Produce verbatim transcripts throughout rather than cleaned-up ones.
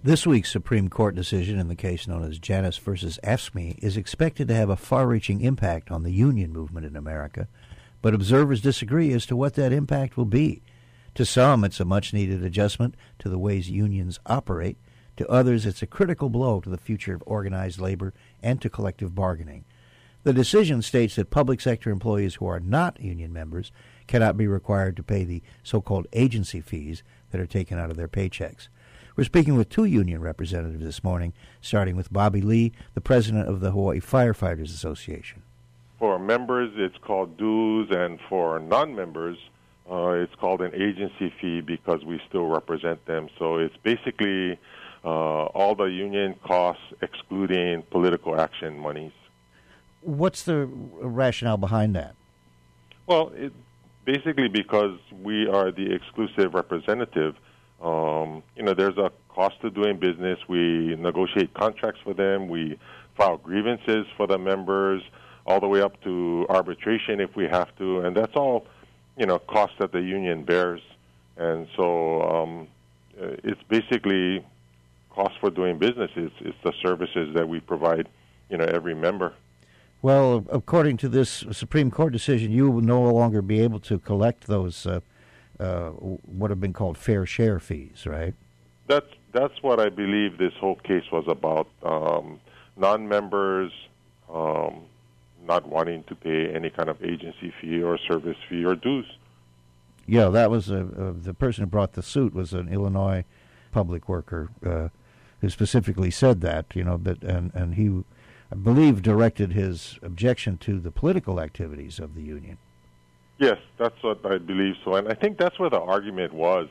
This week's Supreme Court decision in the case known as Janus versus AFSCME is expected to have a far-reaching impact on the union movement in America, but observers disagree as to what that impact will be. To some, it's a much-needed adjustment to the ways unions operate. To others, it's a critical blow to the future of organized labor and to collective bargaining. The decision states that public sector employees who are not union members cannot be required to pay the so-called agency fees that are taken out of their paychecks. We're speaking with two union representatives this morning, starting with Bobby Lee, the president of the Hawaii Firefighters Association. For members, it's called dues, and for non-members, uh, it's called an agency fee because we still represent them. So it's basically uh, all the union costs excluding political action monies. What's the rationale behind that? Well, it, basically because we are the exclusive representative. Um, you know, there's a cost to doing business. We negotiate contracts for them. We file grievances for the members, all the way up to arbitration if we have to. And that's all, you know, costs that the union bears. And so um, it's basically cost for doing business. It's, it's the services that we provide, you know, every member. Well, according to this Supreme Court decision, you will no longer be able to collect those uh, uh, what have been called fair share fees, right? That's that's what I believe this whole case was about. Um, non-members um, not wanting to pay any kind of agency fee or service fee or dues. Yeah, that was a, uh, the person who brought the suit was an Illinois public worker uh, who specifically said that, you know, but and, and he, I believe, directed his objection to the political activities of the union. Yes, that's what I believe so. And I think that's where the argument was.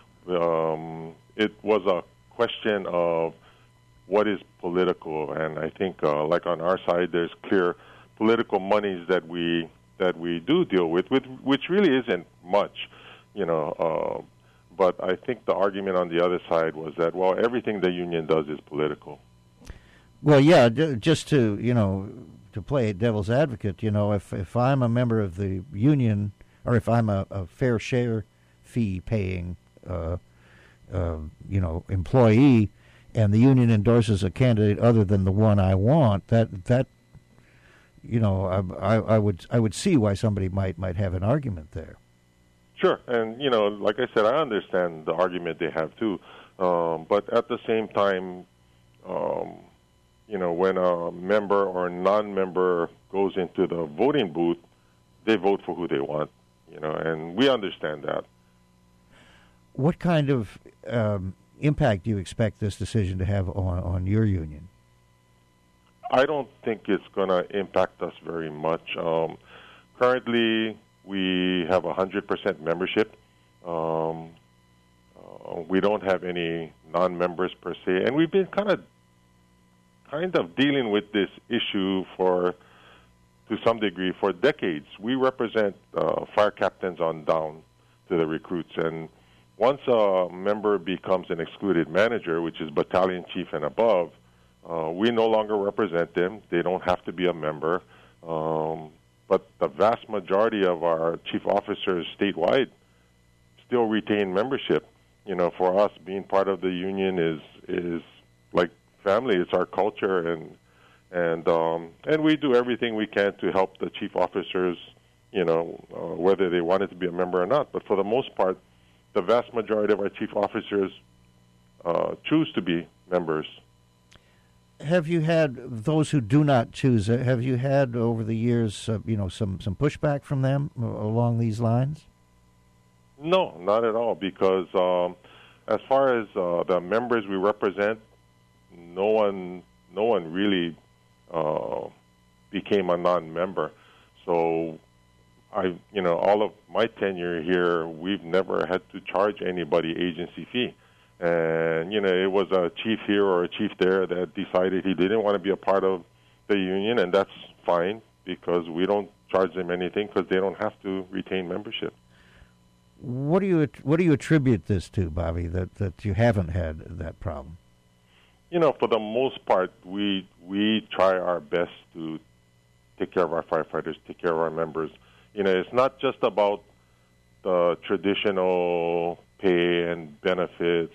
Um, it was a question of what is political. And I think, uh, like on our side, there's clear political monies that we that we do deal with, with which really isn't much, you know. Uh, but I think the argument on the other side was that, well, everything the union does is political. Well, yeah, just to, you know, to play devil's advocate, you know, if, if I'm a member of the union, or if I'm a, a fair share fee-paying, uh, uh, you know, employee, and the union endorses a candidate other than the one I want, that, that you know, I, I, I would I would see why somebody might, might have an argument there. Sure, and, you know, like I said, I understand the argument they have, too. Um, but at the same time, um, you know, when a member or non-member goes into the voting booth, they vote for who they want, you know, and we understand that. What kind of um, impact do you expect this decision to have on, on your union? I don't think it's going to impact us very much. Um, currently, we have one hundred percent membership. Um, uh, we don't have any non-members per se, and we've been kind of kind of dealing with this issue for, to some degree, for decades. We represent uh, fire captains on down to the recruits, and once a member becomes an excluded manager, which is battalion chief and above, uh, we no longer represent them. They don't have to be a member. Um, but the vast majority of our chief officers statewide still retain membership. You know, for us, being part of the union is is like family. It's our culture, and and um, and we do everything we can to help the chief officers, you know, uh, whether they wanted to be a member or not. But for the most part, the vast majority of our chief officers uh, choose to be members. Have you had those who do not choose? Have you had over the years, uh, you know, some some pushback from them along these lines? No, not at all. Because um, as far as uh, the members we represent, no one, no one really uh, became a non-member. So, I, you know, all of my tenure here, we've never had to charge anybody agency fee. And, you know, it was a chief here or a chief there that decided he didn't want to be a part of the union, and that's fine because we don't charge them anything because they don't have to retain membership. What do you what do you attribute this to, Bobby, that, that you haven't had that problem? You know, for the most part, we we try our best to take care of our firefighters, take care of our members. You know, it's not just about the traditional pay and benefits,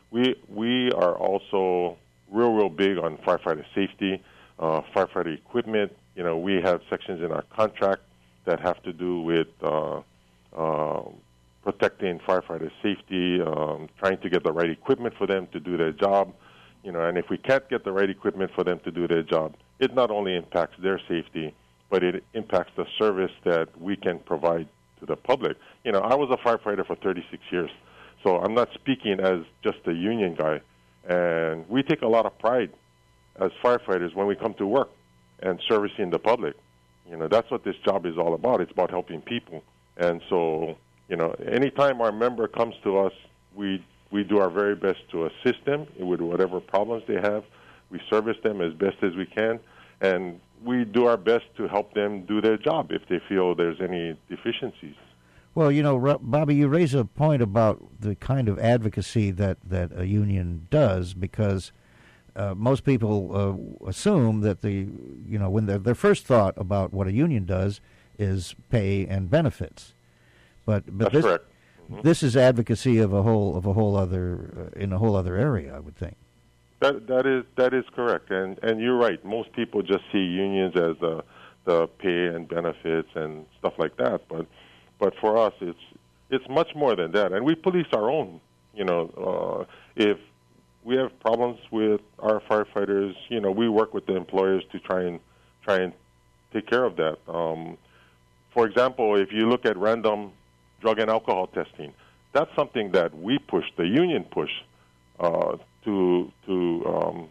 we we are also real, real big on firefighter safety, uh, firefighter equipment. You know, we have sections in our contract that have to do with uh, uh, protecting firefighter safety, um, trying to get the right equipment for them to do their job. You know, and if we can't get the right equipment for them to do their job, it not only impacts their safety, but it impacts the service that we can provide to the public. You know, I was a firefighter for thirty-six years, so I'm not speaking as just a union guy. And we take a lot of pride as firefighters when we come to work and servicing the public. You know, that's what this job is all about. It's about helping people. And so, you know, anytime our member comes to us, we we do our very best to assist them with whatever problems they have. We service them as best as we can, and we do our best to help them do their job if they feel there's any deficiencies. Well, you know, Bobby, you raise a point about the kind of advocacy that, that a union does, because uh, most people uh, assume that the, you know, when their their first thought about what a union does is pay and benefits. But but That's this correct. Mm-hmm. This is advocacy of a whole of a whole other uh, in a whole other area, I would think. That that is that is correct, and and you're right. Most people just see unions as the the pay and benefits and stuff like that, but but for us, it's it's much more than that, and we police our own. You know, uh, if we have problems with our firefighters, you know, we work with the employers to try and try and take care of that. Um, for example, if you look at random drug and alcohol testing, that's something that we push, the union push, uh, to to um,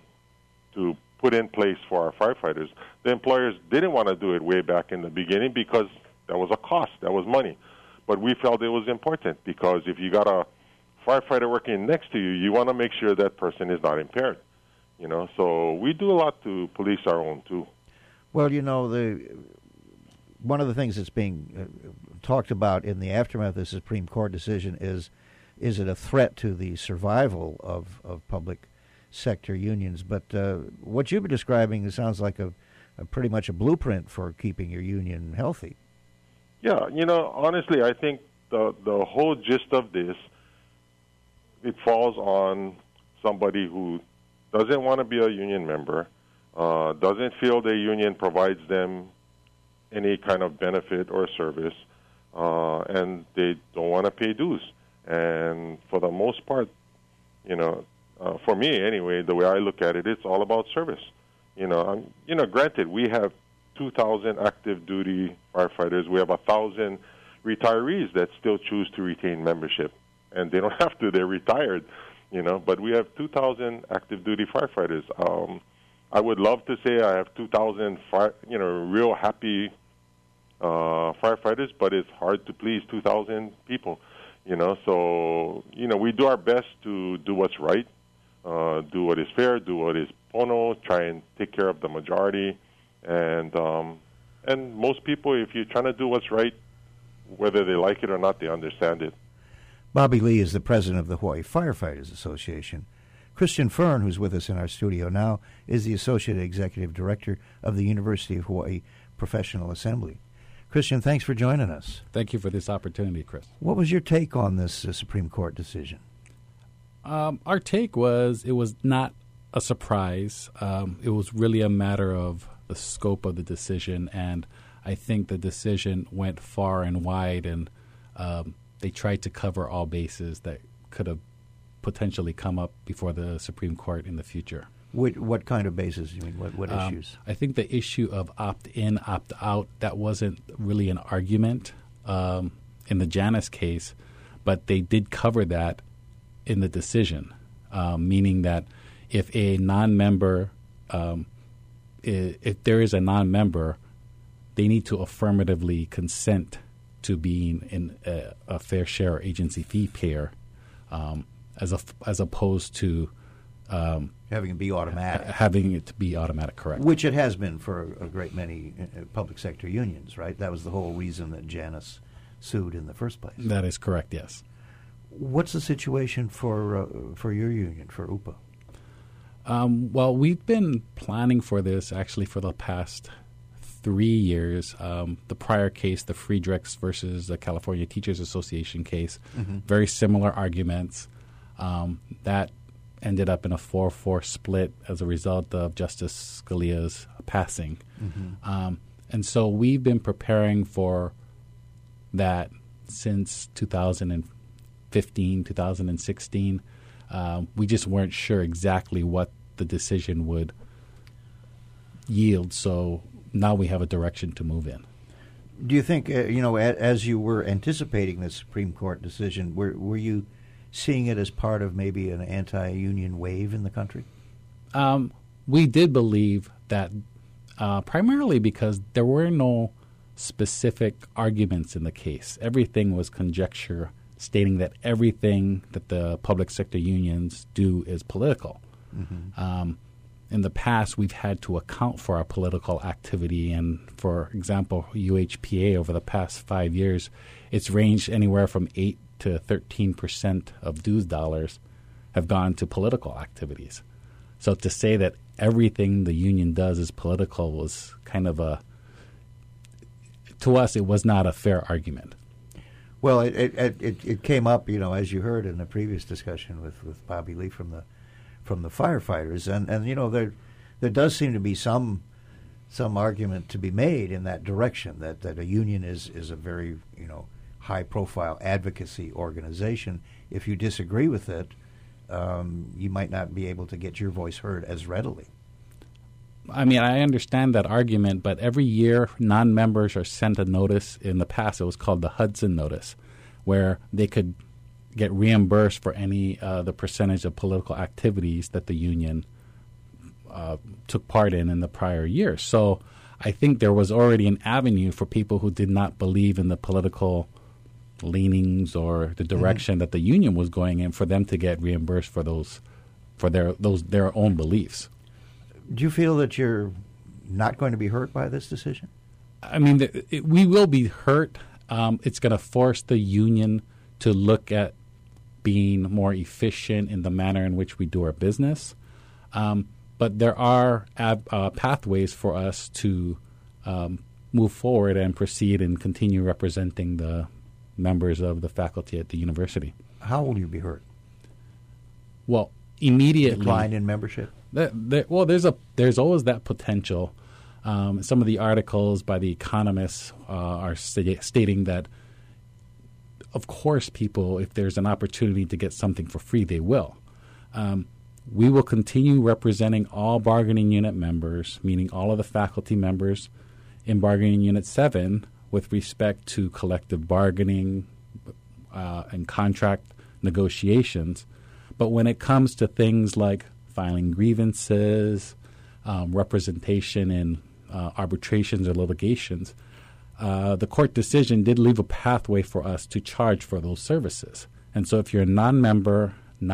to put in place for our firefighters. The employers didn't want to do it way back in the beginning because that was a cost, that was money. But we felt it was important because if you got a firefighter working next to you, you want to make sure that person is not impaired. You know, so we do a lot to police our own too. Well, you know, the one of the things that's being uh, talked about in the aftermath of the Supreme Court decision is, is it a threat to the survival of, of public sector unions? But uh, what you've been describing sounds like a, a pretty much a blueprint for keeping your union healthy. Yeah, you know, honestly, I think the the whole gist of this, it falls on somebody who doesn't want to be a union member, uh, doesn't feel the union provides them any kind of benefit or service, uh, and they don't want to pay dues. And for the most part, you know, uh, for me anyway, the way I look at it, it's all about service. You know, I'm, you know, granted, we have two thousand active duty firefighters. We have one thousand retirees that still choose to retain membership, and they don't have to. They're retired, you know. But we have two thousand active duty firefighters. Um, I would love to say I have two thousand, fire, you know, real happy uh, firefighters, but it's hard to please two thousand people, you know. So, you know, we do our best to do what's right, uh, do what is fair, do what is pono, try and take care of the majority. And um, and most people, if you're trying to do what's right, whether they like it or not, they understand it. Bobby Lee is the president of the Hawaii Firefighters Association. Christian Fern, who's with us in our studio now, is the associate executive director of the University of Hawaii Professional Assembly. Christian, thanks for joining us. Thank you for this opportunity, Chris. What was your take on this uh, Supreme Court decision? Um, our take was it was not a surprise. Um, it was really a matter of the scope of the decision, and I think the decision went far and wide, and um, they tried to cover all bases that could have potentially come up before the Supreme Court in the future. What, what kind of bases? You mean what, what um, issues? I think the issue of opt-in, opt-out, that wasn't really an argument um, in the Janus case, but they did cover that in the decision, um, meaning that if a non-member um, if there is a non-member, they need to affirmatively consent to being in a, a fair share agency fee payer, um, as a, as opposed to um, having it be automatic. Ha- having it to be automatic, correct? Which it has been for a great many uh, public sector unions, right? That was the whole reason that Janus sued in the first place. That is correct. Yes. What's the situation for uh, for your union, for U P A? Um, well, we've been planning for this actually for the past three years. Um, the prior case, the Friedrichs versus the California Teachers Association case, mm-hmm. very similar arguments. Um, that ended up in a four four split as a result of Justice Scalia's passing. Mm-hmm. Um, and so we've been preparing for that since two thousand fifteen, two thousand sixteen. Um, we just weren't sure exactly what the decision would yield, so now we have a direction to move in. Do you think, uh, you know, a, as you were anticipating the Supreme Court decision, were were you seeing it as part of maybe an anti-union wave in the country? Um, we did believe that uh, primarily because there were no specific arguments in the case. Everything was conjecture, stating that everything that the public sector unions do is political. Mm-hmm. Um, in the past, we've had to account for our political activity, and for example, U H P A over the past five years, it's ranged anywhere from eight to thirteen percent of dues dollars have gone to political activities. So to say that everything the union does is political was kind of a, to us, it was not a fair argument. Well, it it, it it came up, you know, as you heard in the previous discussion with, with Bobby Lee from the from the firefighters, and, and you know there there does seem to be some some argument to be made in that direction that, that a union is, is a very you know high profile advocacy organization. If you disagree with it, um, you might not be able to get your voice heard as readily. I mean, I understand that argument, but every year non-members are sent a notice. In the past, it was called the Hudson Notice, where they could get reimbursed for any uh, the percentage of political activities that the union uh, took part in in the prior year. So I think there was already an avenue for people who did not believe in the political leanings or the direction mm-hmm. that the union was going in, for them to get reimbursed for those for their those their own beliefs. Do you feel that you're not going to be hurt by this decision? I mean, the, it, we will be hurt. Um, it's going to force the union to look at being more efficient in the manner in which we do our business. Um, but there are ab, uh, pathways for us to um, move forward and proceed and continue representing the members of the faculty at the university. How will you be hurt? Well, immediately. Decline in membership? There, there, well, there's a there's always that potential. Um, some of the articles by the economists uh, are st- stating that, of course, people, if there's an opportunity to get something for free, they will. Um, we will continue representing all bargaining unit members, meaning all of the faculty members in bargaining unit seven, with respect to collective bargaining uh, and contract negotiations. But when it comes to things like filing grievances, um, representation in uh, arbitrations or litigations, uh, the court decision did leave a pathway for us to charge for those services. And so if you're a non-member,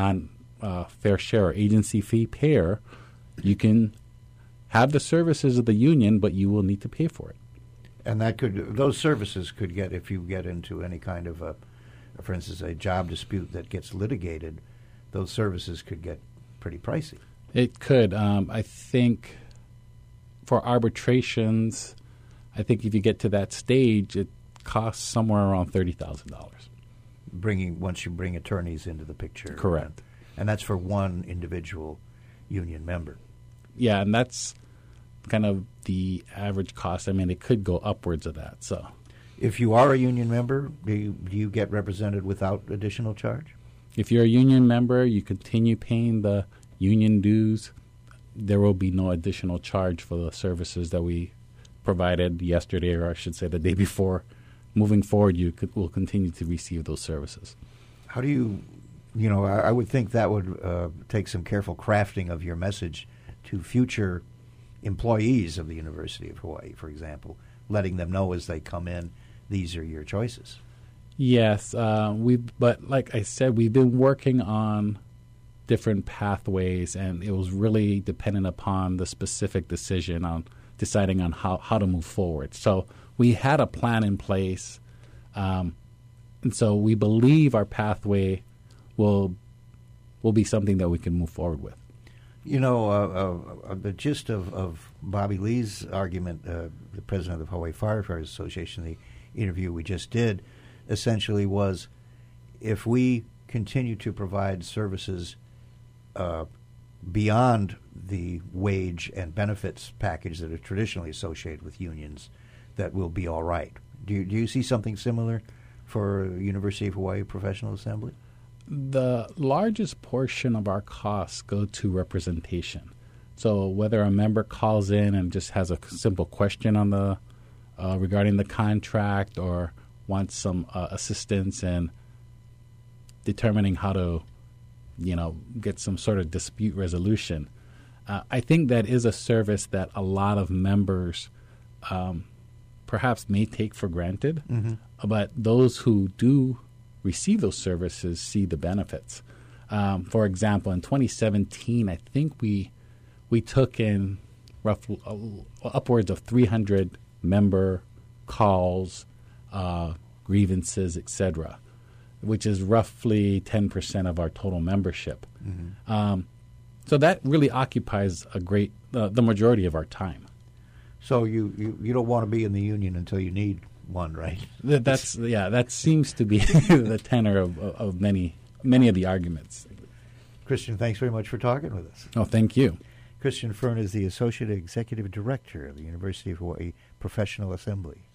non-fair uh, share or agency fee payer, you can have the services of the union, but you will need to pay for it. And that could those services could get, if you get into any kind of a, for instance, a job dispute that gets litigated, those services could get pretty pricey. It could. Um, I think for arbitrations, I think if you get to that stage, it costs somewhere around thirty thousand dollars. Bringing once you bring attorneys into the picture. Correct. And, and that's for one individual union member. Yeah, and that's kind of the average cost. I mean, it could go upwards of that. So, if you are a union member, do you, do you get represented without additional charge? If you're a union member, you continue paying the union dues. There will be no additional charge for the services that we provided yesterday, or I should say the day before. Moving forward, you could, will continue to receive those services. How do you, you know, I, I would think that would uh, take some careful crafting of your message to future employees of the University of Hawaii, for example, letting them know as they come in, these are your choices. Yes, uh, we. But like I said, we've been working on different pathways, and it was really dependent upon the specific decision on deciding on how, how to move forward. So we had a plan in place, um, and so we believe our pathway will will be something that we can move forward with. You know, uh, uh, the gist of, of Bobby Lee's argument, uh, the president of the Hawaii Firefighters Association, the interview we just did, essentially was, if we continue to provide services uh, beyond the wage and benefits package that are traditionally associated with unions that will be all right. Do you, do you see something similar for University of Hawaii Professional Assembly? The largest portion of our costs go to representation. So whether a member calls in and just has a simple question on the uh, regarding the contract or wants some uh, assistance in determining how to, you know, get some sort of dispute resolution, uh, I think that is a service that a lot of members um, perhaps may take for granted. Mm-hmm. But those who do receive those services see the benefits. Um, for example, in twenty seventeen, I think we we took in roughly uh, upwards of three hundred member calls, uh, grievances, et cetera, which is roughly ten percent of our total membership. Mm-hmm. Um, so that really occupies a great uh, the majority of our time. So you, you, you don't want to be in the union until you need one, right? That's yeah. That seems to be the tenor of, of many many of the arguments. Christian, thanks very much for talking with us. Oh, thank you. Christian Fern is the Associate Executive Director of the University of Hawaii Professional Assembly.